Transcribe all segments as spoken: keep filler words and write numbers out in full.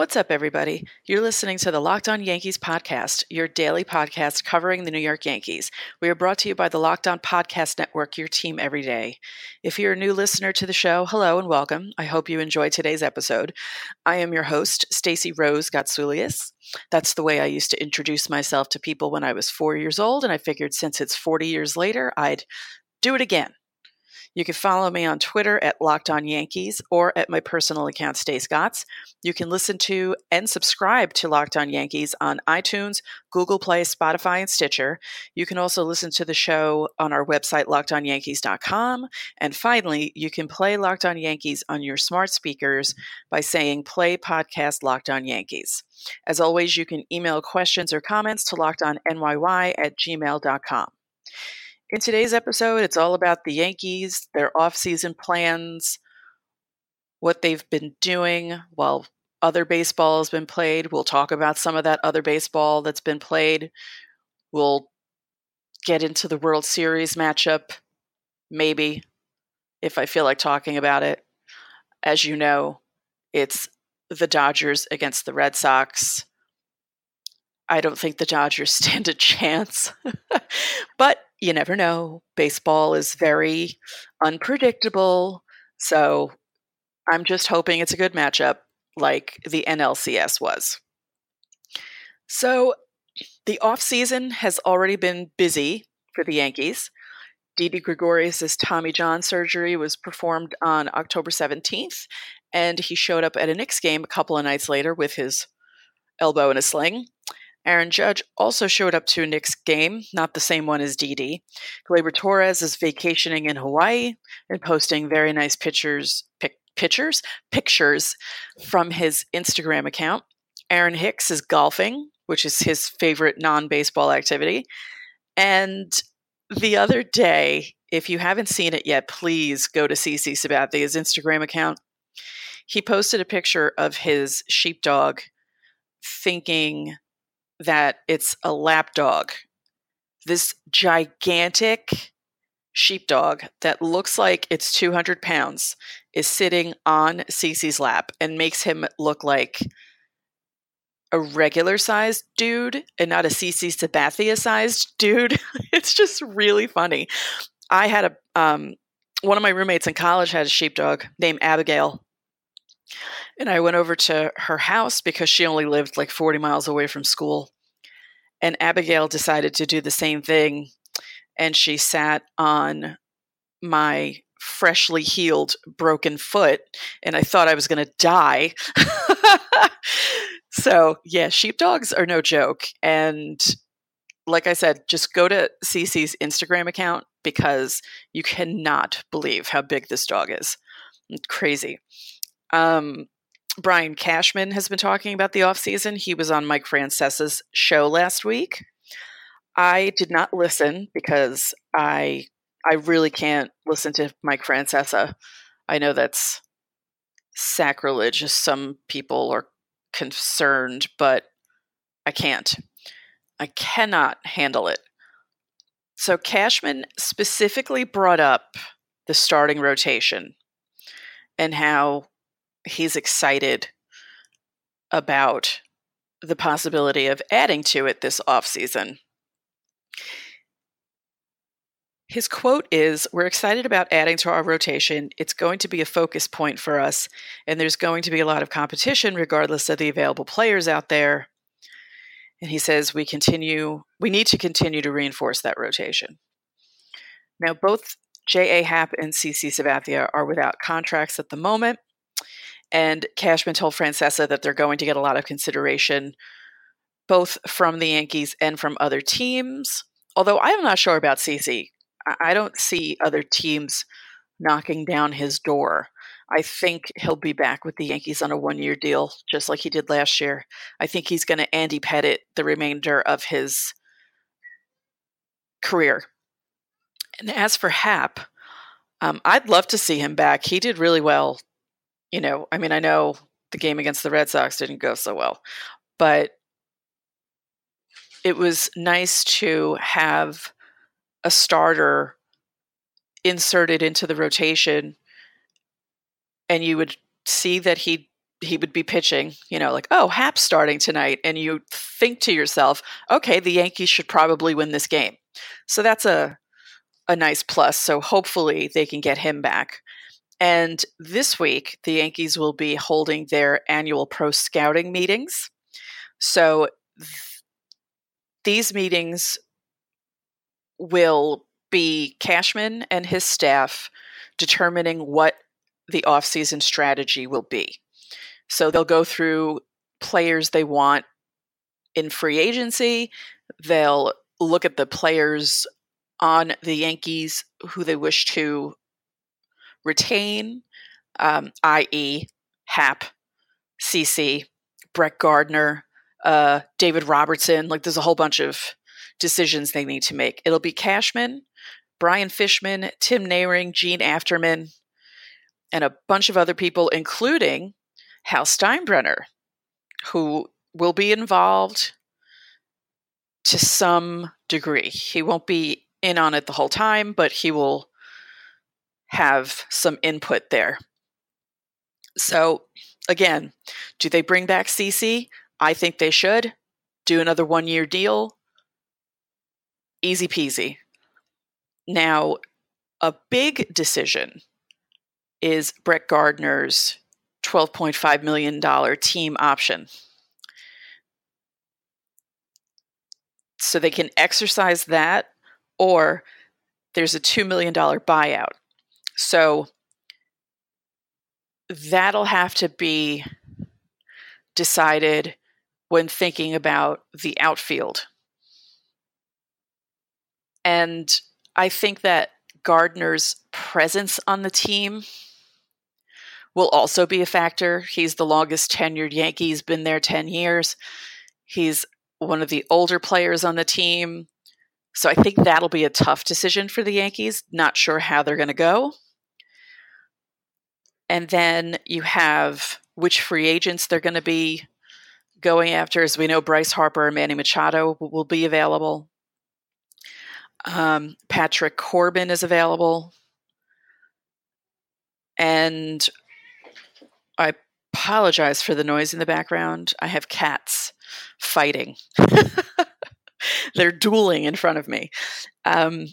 What's up, everybody? You're listening to the Locked On Yankees podcast, your daily podcast covering the New York Yankees. We are brought to you by the Locked On Podcast Network, your team every day. If you're a new listener to the show, hello and welcome. I hope you enjoyed today's episode. I am your host, Stacey Rose Gotsulias. That's the way I used to introduce myself to people when I was four years old, and I figured since it's forty years later, I'd do it again. You can follow me on Twitter at Locked On Yankees or at my personal account, Stace Gotts. You can listen to and subscribe to Locked On Yankees on iTunes, Google Play, Spotify, and Stitcher. You can also listen to the show on our website, locked on yankees dot com. And finally, you can play Locked On Yankees on your smart speakers by saying play podcast Locked On Yankees. As always, you can email questions or comments to lockedonnyy at gmail dot com. In today's episode, it's all about the Yankees, their off-season plans, what they've been doing while other baseball has been played. We'll talk about some of that other baseball that's been played. We'll get into the World Series matchup, maybe, if I feel like talking about it. As you know, it's the Dodgers against the Red Sox. I don't think the Dodgers stand a chance, but you never know. Baseball is very unpredictable, so I'm just hoping it's a good matchup like the N L C S was. So the offseason has already been busy for the Yankees. Didi Gregorius' Tommy John surgery was performed on October seventeenth, and he showed up at a Knicks game a couple of nights later with his elbow in a sling. Aaron Judge also showed up to a Knicks game, not the same one as Didi. Gleyber Torres is vacationing in Hawaii and posting very nice pictures, pic, pictures, pictures from his Instagram account. Aaron Hicks is golfing, which is his favorite non-baseball activity. And the other day, if you haven't seen it yet, please go to CeCe Sabathia's Instagram account. He posted a picture of his sheepdog thinking that it's a lapdog. This gigantic sheepdog that looks like it's two hundred pounds is sitting on CeCe's lap and makes him look like a regular sized dude and not a CeCe Sabathia sized dude. It's just really funny. I had a, um, one of my roommates in college had a sheepdog named Abigail. And I went over to her house because she only lived like forty miles away from school. And Abigail decided to do the same thing. And she sat on my freshly healed broken foot. And I thought I was going to die. So, yeah, sheepdogs are no joke. And like I said, just go to CeCe's Instagram account because you cannot believe how big this dog is. It's crazy. Um, Brian Cashman has been talking about the offseason. He was on Mike Francesa's show last week. I did not listen because I I really can't listen to Mike Francesa. I know that's sacrilege, as some people are concerned, but I can't. I cannot handle it. So Cashman specifically brought up the starting rotation and how he's excited about the possibility of adding to it this offseason. His quote is, "We're excited about adding to our rotation. It's going to be a focus point for us, and there's going to be a lot of competition regardless of the available players out there." And he says, we continue, we need to continue to reinforce that rotation. Now, both J A. Happ and CeCe Sabathia are without contracts at the moment. And Cashman told Francesa that they're going to get a lot of consideration, both from the Yankees and from other teams. Although I am not sure about CeCe. I don't see other teams knocking down his door. I think he'll be back with the Yankees on a one-year deal, just like he did last year. I think he's going to Andy Pettit the remainder of his career. And as for Happ, um, I'd love to see him back. He did really well. You know, I mean, I know the game against the Red Sox didn't go so well, but it was nice to have a starter inserted into the rotation, and you would see that he he would be pitching, you know, like, oh, Hap's starting tonight. And you think to yourself, okay, the Yankees should probably win this game. So that's a, a nice plus. So hopefully they can get him back. And this week, the Yankees will be holding their annual pro scouting meetings. So th- these meetings will be Cashman and his staff determining what the offseason strategy will be. So they'll go through players they want in free agency. They'll look at the players on the Yankees who they wish to retain, um, that is. Hap, C C, Brett Gardner, uh, David Robertson. Like there's a whole bunch of decisions they need to make. It'll be Cashman, Brian Fishman, Tim Nehring, Gene Afterman, and a bunch of other people, including Hal Steinbrenner, who will be involved to some degree. He won't be in on it the whole time, but he will have some input there. So, again, do they bring back C C? I think they should. Do another one-year deal. Easy peasy. Now, a big decision is Brett Gardner's twelve point five million dollars team option. So they can exercise that, or there's a two million dollars buyout. So that'll have to be decided when thinking about the outfield. And I think that Gardner's presence on the team will also be a factor. He's the longest tenured Yankee. He's been there ten years. He's one of the older players on the team. So I think that'll be a tough decision for the Yankees. Not sure how they're going to go. And then you have which free agents they're going to be going after. As we know, Bryce Harper and Manny Machado will be available. Um, Patrick Corbin is available. And I apologize for the noise in the background. I have cats fighting. They're dueling in front of me. Um,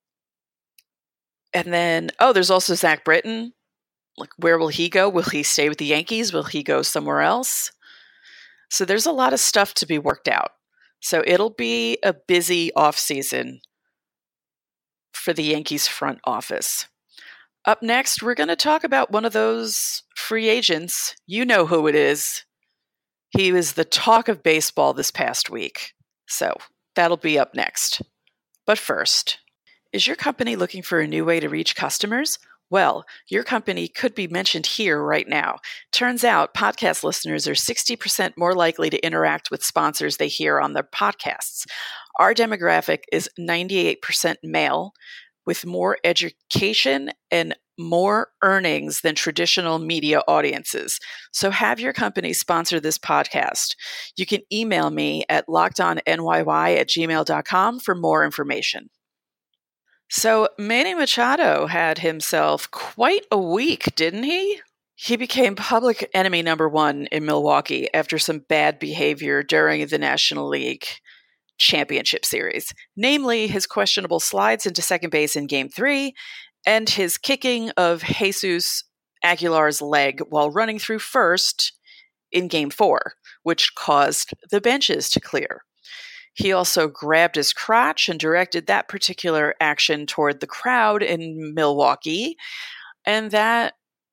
and then, oh, there's also Zach Britton. Like, where will he go? Will he stay with the Yankees? Will he go somewhere else? So there's a lot of stuff to be worked out. So it'll be a busy offseason for the Yankees front office. Up next, we're going to talk about one of those free agents. You know who it is. He was the talk of baseball this past week. So that'll be up next. But first, is your company looking for a new way to reach customers? Well, your company could be mentioned here right now. Turns out podcast listeners are sixty percent more likely to interact with sponsors they hear on their podcasts. Our demographic is ninety-eight percent male, with more education and more earnings than traditional media audiences. So have your company sponsor this podcast. You can email me at lockedonnYY at gmail dot com for more information. So Manny Machado had himself quite a week, didn't he? He became public enemy number one in Milwaukee after some bad behavior during the National League Championship Series, namely his questionable slides into second base in Game three and his kicking of Jesus Aguilar's leg while running through first in Game four, which caused the benches to clear. He also grabbed his crotch and directed that particular action toward the crowd in Milwaukee, and that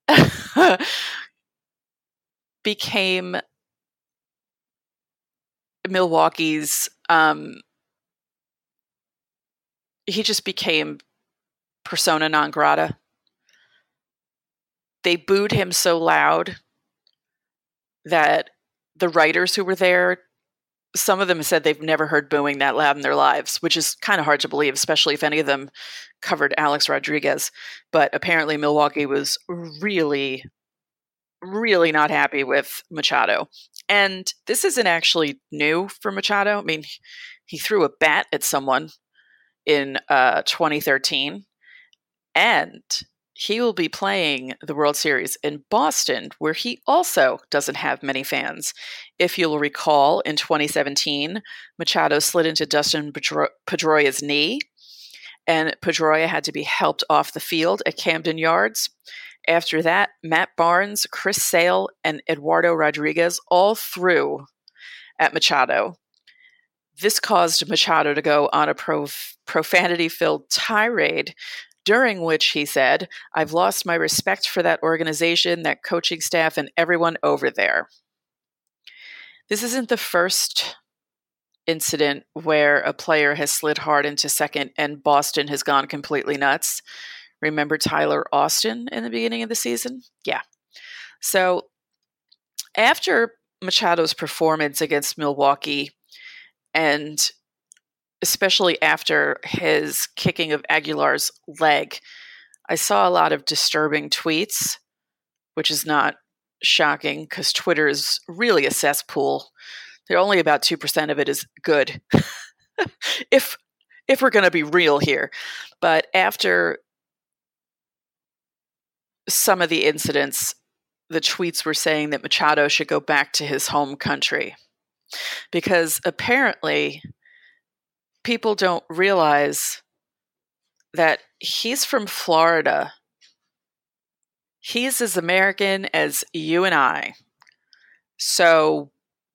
became Milwaukee's, um, he just became persona non grata. They booed him so loud that the writers who were there, some of them said they've never heard booing that loud in their lives, which is kind of hard to believe, especially if any of them covered Alex Rodriguez. But apparently Milwaukee was really, really not happy with Machado. And this isn't actually new for Machado. I mean, he threw a bat at someone in uh, twenty thirteen. And he will be playing the World Series in Boston, where he also doesn't have many fans. If you'll recall, in twenty seventeen, Machado slid into Dustin Pedro- Pedroia's knee, and Pedroia had to be helped off the field at Camden Yards. After that, Matt Barnes, Chris Sale, and Eduardo Rodriguez all threw at Machado. This caused Machado to go on a prof- profanity-filled tirade, during which he said, "I've lost my respect for that organization, that coaching staff, and everyone over there." This isn't the first incident where a player has slid hard into second and Boston has gone completely nuts. Remember Tyler Austin in the beginning of the season? Yeah. So after Machado's performance against Milwaukee, and especially after his kicking of Aguilar's leg, I saw a lot of disturbing tweets, which is not shocking because Twitter is really a cesspool. There only about two percent of it is good, if if we're going to be real here. But after some of the incidents, the tweets were saying that Machado should go back to his home country, because apparently people don't realize that he's from Florida. He's as American as you and I. So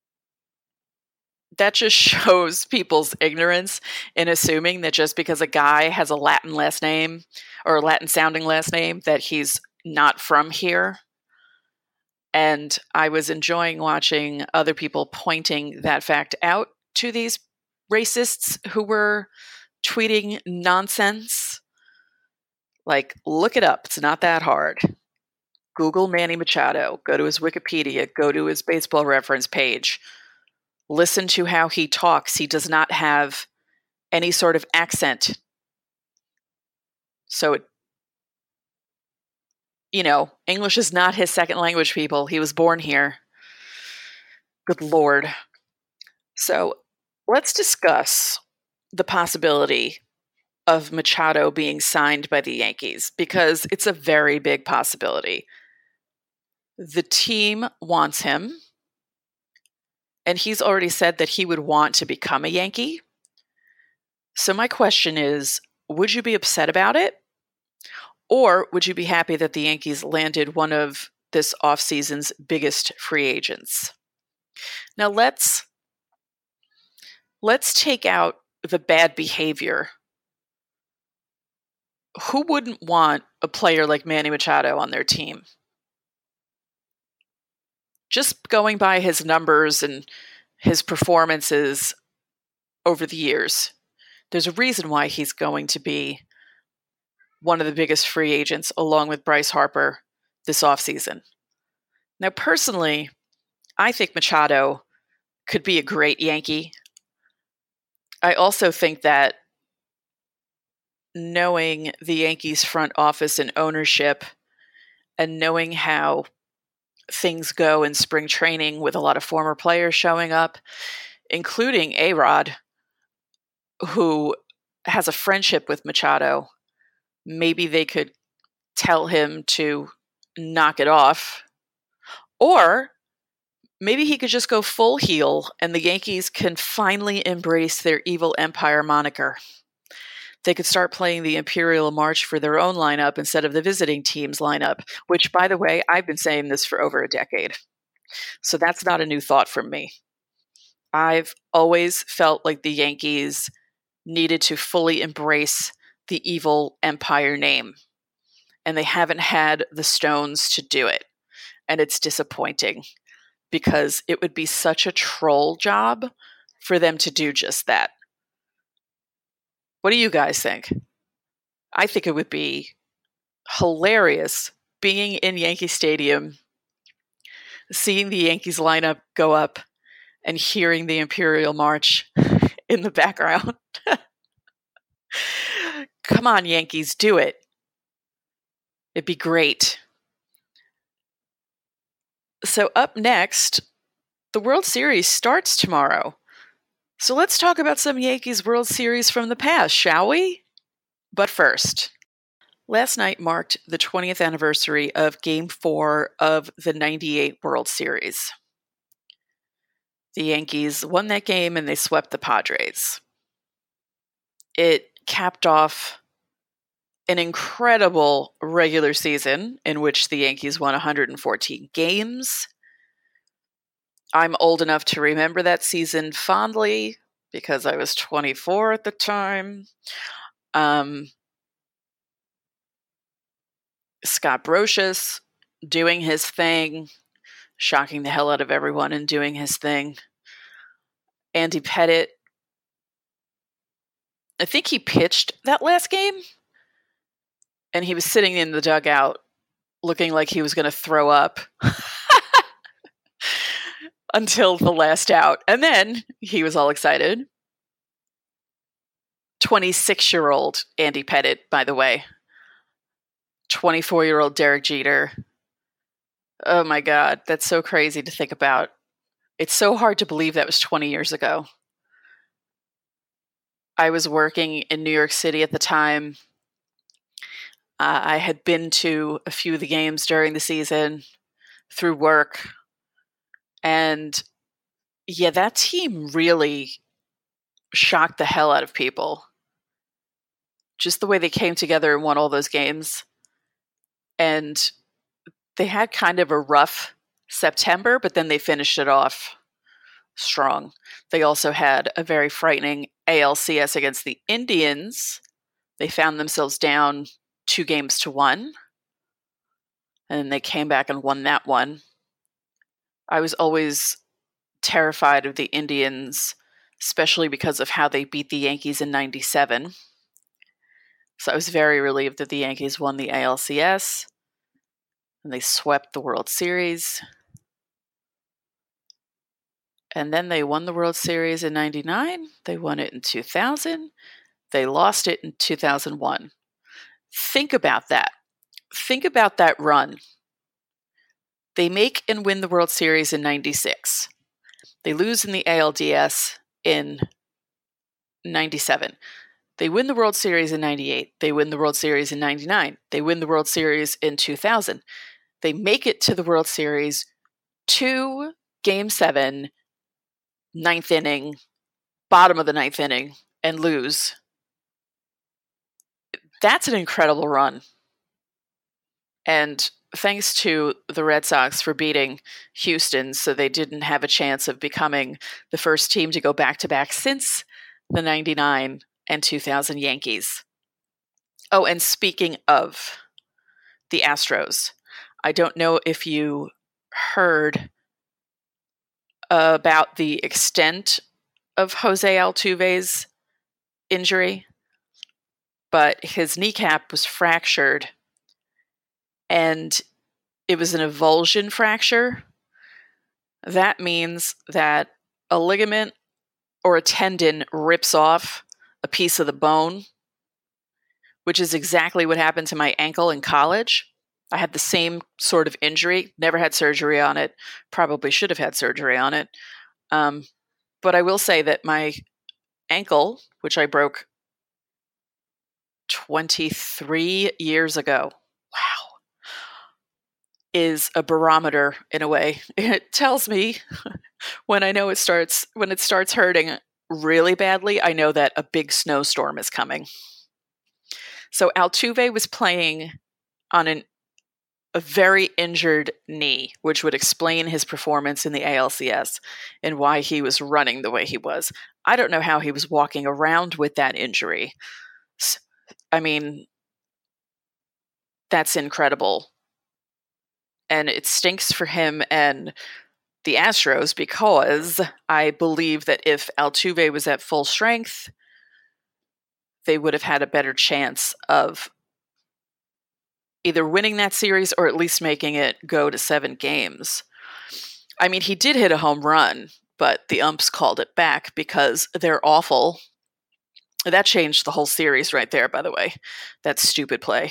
that just shows people's ignorance in assuming that just because a guy has a Latin last name or a Latin sounding last name, that he's not from here. And I was enjoying watching other people pointing that fact out to these racists who were tweeting nonsense. Like, look it up. It's not that hard. Google Manny Machado. Go to his Wikipedia. Go to his baseball reference page. Listen to how he talks. He does not have any sort of accent. So, you know, English is not his second language, people. He was born here. Good Lord. So let's discuss the possibility of Machado being signed by the Yankees, because it's a very big possibility. The team wants him, and he's already said that he would want to become a Yankee. So my question is, would you be upset about it? Or would you be happy that the Yankees landed one of this offseason's biggest free agents? Now let's let's take out the bad behavior. Who wouldn't want a player like Manny Machado on their team? Just going by his numbers and his performances over the years, there's a reason why he's going to be one of the biggest free agents, along with Bryce Harper, this offseason. Now, personally, I think Machado could be a great Yankee. I also think that knowing the Yankees front office and ownership, and knowing how things go in spring training with a lot of former players showing up, including A-Rod, who has a friendship with Machado, maybe they could tell him to knock it off. Or maybe he could just go full heel and the Yankees can finally embrace their evil empire moniker. They could start playing the Imperial March for their own lineup instead of the visiting team's lineup, which, by the way, I've been saying this for over a decade. So that's not a new thought from me. I've always felt like the Yankees needed to fully embrace the evil empire name, and they haven't had the stones to do it. And it's disappointing, because it would be such a troll job for them to do just that. What do you guys think? I think it would be hilarious being in Yankee Stadium, seeing the Yankees lineup go up, and hearing the Imperial March in the background. Come on, Yankees, do it. It'd be great. So up next, the World Series starts tomorrow. So let's talk about some Yankees World Series from the past, shall we? But first, Last night marked the twentieth anniversary of Game four of the ninety-eight World Series. The Yankees won that game and they swept the Padres. It capped off an incredible regular season in which the Yankees won one hundred fourteen games. I'm old enough to remember that season fondly because I was twenty-four at the time. Um, Scott Brocious doing his thing, shocking the hell out of everyone and doing his thing. Andy Pettitte, I think he pitched that last game, and he was sitting in the dugout looking like he was going to throw up until the last out. And then he was all excited. twenty-six-year-old Andy Pettitte, by the way. twenty-four-year-old Derek Jeter. Oh my God, that's so crazy to think about. It's so hard to believe that was twenty years ago. I was working in New York City at the time. Uh, I had been to a few of the games during the season through work. And yeah, that team really shocked the hell out of people. Just the way they came together and won all those games. And they had kind of a rough September, but then they finished it off strong. They also had a very frightening A L C S against the Indians. They found themselves down two games to one. And they came back and won that one. I was always terrified of the Indians, especially because of how they beat the Yankees in ninety-seven. So I was very relieved that the Yankees won the A L C S. And they swept the World Series. And then they won the World Series in ninety-nine. They won it in two thousand. They lost it in two thousand one. Think about that. Think about that run. They make and win the World Series in ninety-six. They lose in the A L D S in ninety-seven. They win the World Series in ninety-eight. They win the World Series in ninety-nine. They win the World Series in two thousand. They make it to the World Series to Game seven, ninth inning, bottom of the ninth inning, and lose. That's an incredible run. And thanks to the Red Sox for beating Houston, so they didn't have a chance of becoming the first team to go back-to-back since the ninety-nine and two thousand Yankees. Oh, and speaking of the Astros, I don't know if you heard about the extent of Jose Altuve's injury, but his kneecap was fractured, and it was an avulsion fracture. That means that a ligament or a tendon rips off a piece of the bone, which is exactly what happened to my ankle in college. I had the same sort of injury, never had surgery on it, probably should have had surgery on it. Um, but I will say that my ankle, which I broke twenty-three years ago, wow, is a barometer in a way. It tells me when I know it starts, when it starts hurting really badly, I know that a big snowstorm is coming. So Altuve was playing on an a very injured knee, which would explain his performance in the A L C S and why he was running the way he was. I don't know how he was walking around with that injury. I mean, that's incredible. And it stinks for him and the Astros because I believe that if Altuve was at full strength, they would have had a better chance of either winning that series or at least making it go to seven games. I mean, he did hit a home run, but the umps called it back because they're awful. That changed the whole series right there, by the way. That stupid play.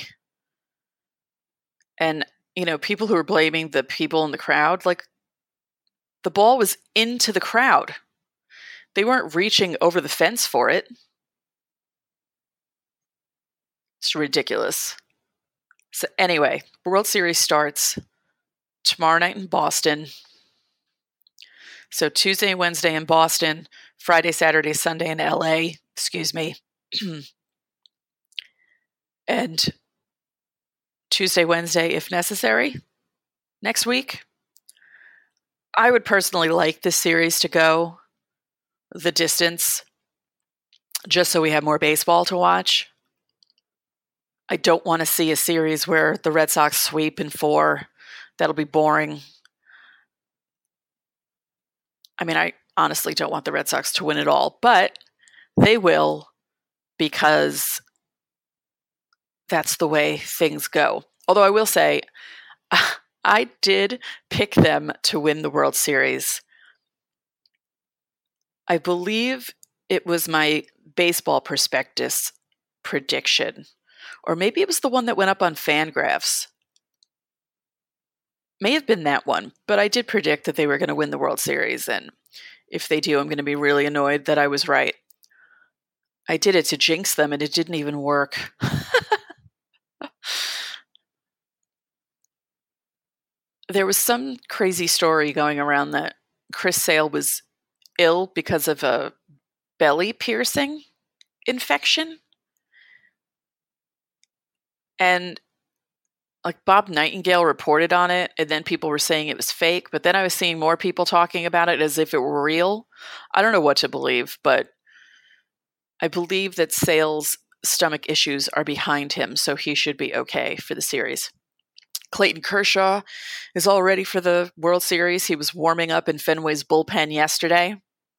And, you know, people who are blaming the people in the crowd, like, the ball was into the crowd. They weren't reaching over the fence for it. It's ridiculous. So anyway, World Series starts tomorrow night in Boston. So Tuesday and Wednesday in Boston, Friday, Saturday, Sunday in L A, excuse me. And Tuesday, Wednesday, if necessary, next week. I would personally like this series to go the distance just so we have more baseball to watch. I don't want to see a series where the Red Sox sweep in four. That'll be boring. I mean, I honestly don't want the Red Sox to win it all, but they will because that's the way things go. Although I will say, I did pick them to win the World Series. I believe it was my Baseball Prospectus prediction, or maybe it was the one that went up on Fangraphs. May have been that one, but I did predict that they were going to win the World Series, and if they do, I'm going to be really annoyed that I was right. I did it to jinx them, and it didn't even work. There was some crazy story going around that Chris Sale was ill because of a belly piercing infection. And like Bob Nightingale reported on it, and then people were saying it was fake, but then I was seeing more people talking about it as if it were real. I don't know what to believe, but I believe that Sale's stomach issues are behind him, so he should be okay for the series. Clayton Kershaw is all ready for the World Series. He was warming up in Fenway's bullpen yesterday.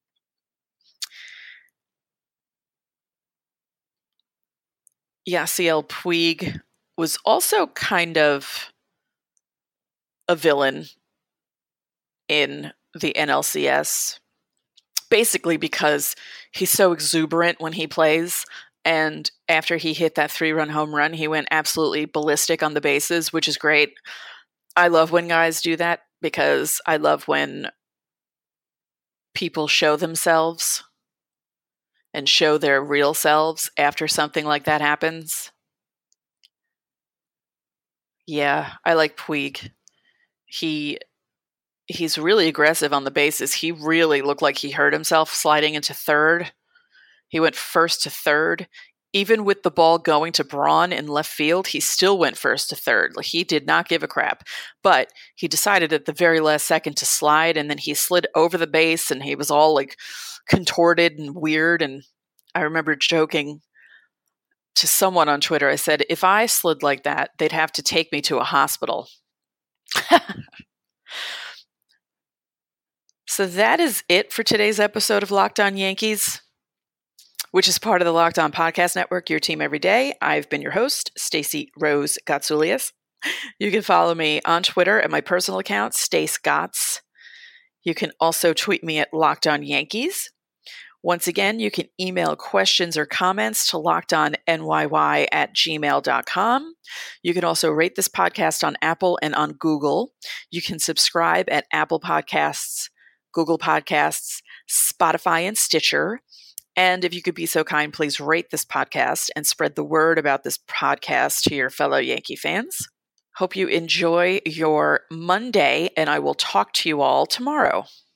Yasiel Puig was also kind of a villain in the N L C S, basically because he's so exuberant when he plays. And after he hit that three-run home run, he went absolutely ballistic on the bases, which is great. I love when guys do that because I love when people show themselves and show their real selves after something like that happens. Yeah, I like Puig. He he's really aggressive on the bases. He really looked like he hurt himself sliding into third. He went first to third. Even with the ball going to Braun in left field, he still went first to third. Like, he did not give a crap. But he decided at the very last second to slide, and then he slid over the base, and he was all like contorted and weird. And I remember joking to someone on Twitter, I said, if I slid like that, they'd have to take me to a hospital. So that is it for today's episode of Locked On Yankees, which is part of the Locked On Podcast Network, your team every day. I've been your host, Stacey Rose Gotsulias. You can follow me on Twitter at my personal account, Stace Gotts. You can also tweet me at Locked On Yankees. Once again, you can email questions or comments to lockedonnYY at gmail dot com. You can also rate this podcast on Apple and on Google. You can subscribe at Apple Podcasts, Google Podcasts, Spotify, and Stitcher. And if you could be so kind, please rate this podcast and spread the word about this podcast to your fellow Yankee fans. Hope you enjoy your Monday, and I will talk to you all tomorrow.